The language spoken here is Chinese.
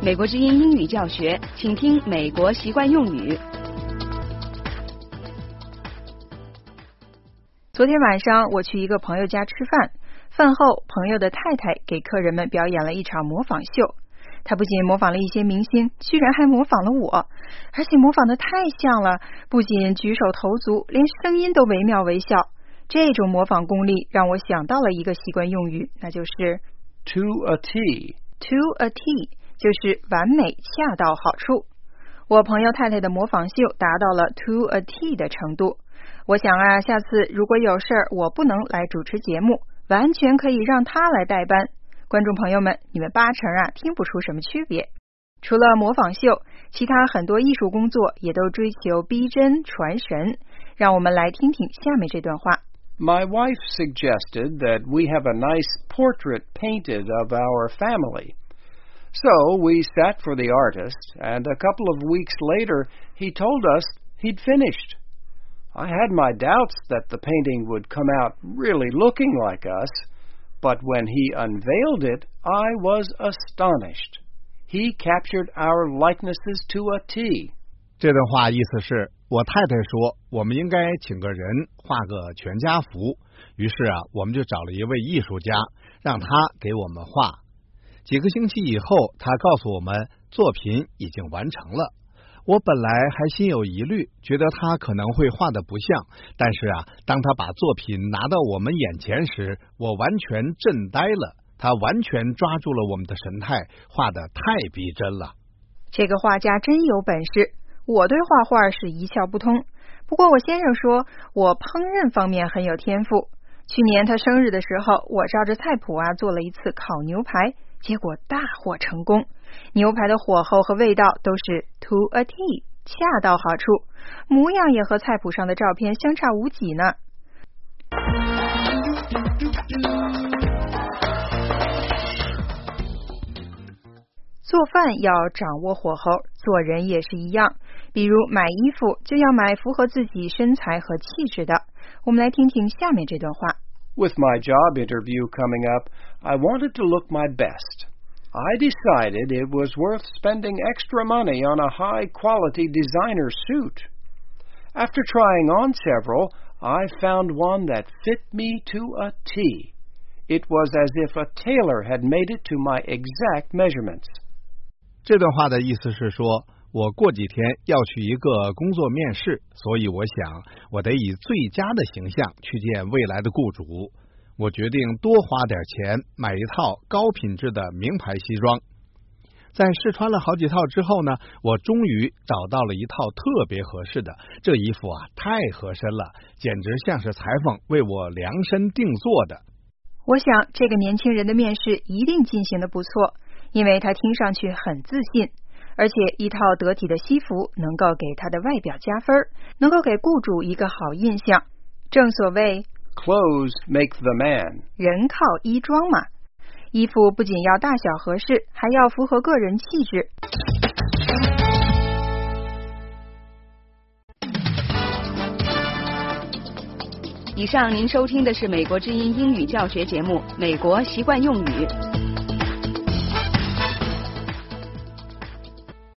美国之音英语教学，请听美国习惯用语。昨天晚上我去一个朋友家吃饭，饭后朋友的太太给客人们表演了一场模仿秀。他不仅模仿了一些明星，居然还模仿了我，而且模仿得太像了，不仅举手投足，连声音都惟妙惟肖。这种模仿功力让我想到了一个习惯用语，那就是 to a T。To a T 就是完美恰到好处。我朋友太太的模仿秀达到了 to a T 的程度。我想啊，下次如果有事儿我不能来主持节目，完全可以让她来代班。观众朋友们，你们八成啊听不出什么区别。除了模仿秀，其他很多艺术工作也都追求逼真传神。让我们来听听下面这段话。 My wife suggested that we have a nice portrait painted of our family. So we sat for the artist, and a couple of weeks later he told us he'd finished. I had my doubts that the painting would come out really looking like us, but when he unveiled it, I was astonished. He captured our likenesses to a T. 这段话意思是，我太太说我们应该请个人画个全家福，于是啊，我们就找了一位艺术家，让他给我们画。几个星期以后，他告诉我们作品已经完成了。我本来还心有疑虑，觉得他可能会画得不像，但是啊，当他把作品拿到我们眼前时，我完全震呆了。他完全抓住了我们的神态，画得太逼真了。 这个画家真有本事。我对画画是一窍不通，不过我先生说我烹饪方面很有天赋。去年他生日的时候，我照着菜谱啊做了一次烤牛排，结果大获成功。牛排的火候和味道都是 to a T， 恰到好处，模样也和菜谱上的照片相差无几呢。做饭要掌握火候，做人也是一样。比如买衣服就要买符合自己身材和气质的。我们来听听下面这段话。 With my job interview coming up, I wanted to look my best. I decided it was worth spending extra money on a high-quality designer suit. After trying on several, I found one that fit me to a T. It was as if a tailor had made it to my exact measurements. 这段话的意思是说，我过几天要去一个工作面试，所以我想我得以最佳的形象去见未来的雇主。我决定多花点钱买一套高品质的名牌西装。在试穿了好几套之后呢，我终于找到了一套特别合适的。这衣服啊太合身了，简直像是裁缝为我量身定做的。 我想这个年轻人的面试一定进行得不错，因为他听上去很自信，而且一套得体的西服能够给他的外表加分，能够给雇主一个好印象。正所谓 Clothes make the man. 人靠衣装嘛。衣服不仅要大小合适，还要符合个人气质。以上您收听的是美国之音英语教学节目《美国习惯用语》。